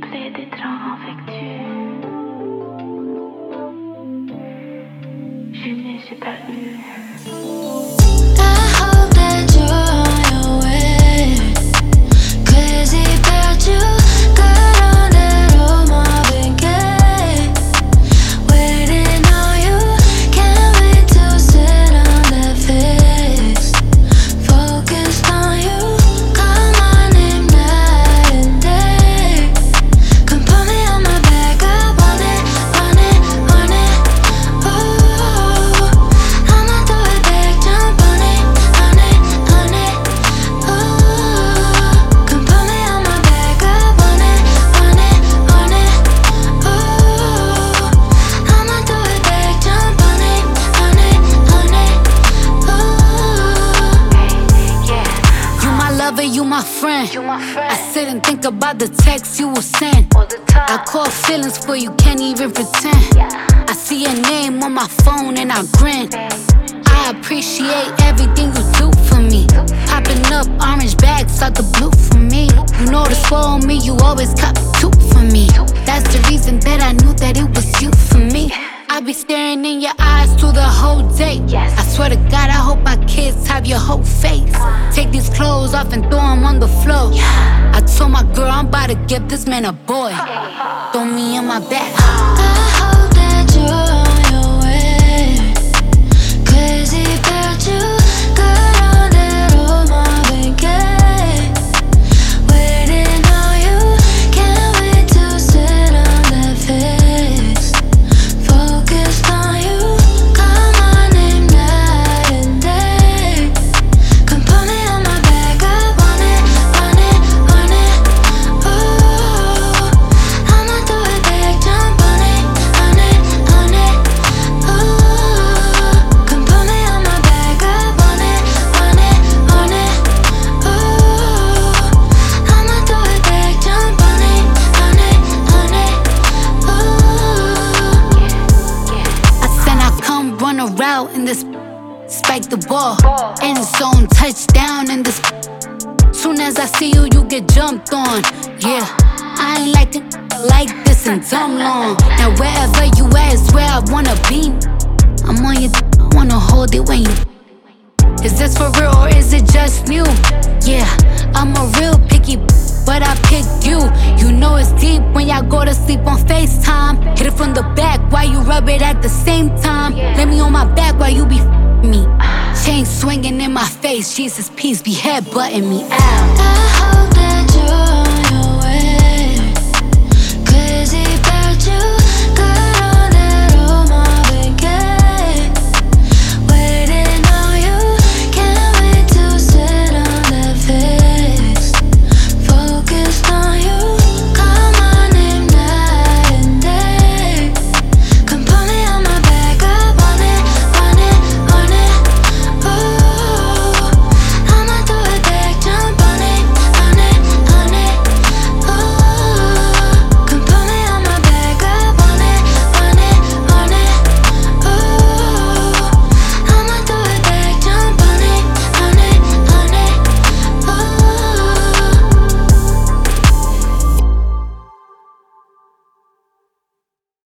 coupler des draps avec du. Je ne sais pas eu. I hope that you're on your way. Crazy about you. Got on that old Marvin Gaye. Waiting on you. Can't wait to sit on that face. Focused on you. Call my name night and day. Come put me on my back. I want it, want it, want it. Ooh, I'ma throw it back. Jump on it, on it, on it. Ooh, come put me on my back. I want it, want it, want it. Ooh, I'ma throw it back. Jump on it, on it, on it. Ooh, yeah. You my lover, you my friend. You my friend. I sit and think about the texts you will send. All the time. I call feelings for you, can't even pretend. Yeah. I see your name on my phone and I grin. I appreciate everything you do for me. Popping up orange bags out the blue for me. You know the spoil me, you always cop two for me. That's the reason that I knew that it was you for me. I be staring in your eyes through the whole day. Yes. I swear to God, I hope our kids have your whole face. Take these clothes off and throw them on the floor. I told my girl I'm about to give this man a boy. Throw me in my back. I hope that you're on your way. Crazy about you. Got on that old Marvin Gaye. Waiting on you. Can't wait to sit on that face. Focused on you. Call my name night and day. Come put me on my back. I want it, want it, want it. Ooh, I'ma throw it back. Jump on it, on it, on it. Ooh, come put me on my back. I want it, want it, want it. Ooh, I'ma throw it back. Jump on it, on it, on it. Ooh. I said I come run a route in this. Spike the ball. End zone touchdown in this. Soon as I see you, you get jumped on. Yeah, I ain't like it like this in dumb long. Now wherever you at is where I wanna be. I'm on your, I wanna hold it when you. Is this for real or is it just new? Yeah, I'm a real picky, but I picked you. You know it's deep when y'all go to sleep on FaceTime. Hit it from the back while you rub it at the same time. Let me on my back while you be me. Chain swinging in my face, Jesus peace be headbutting me out.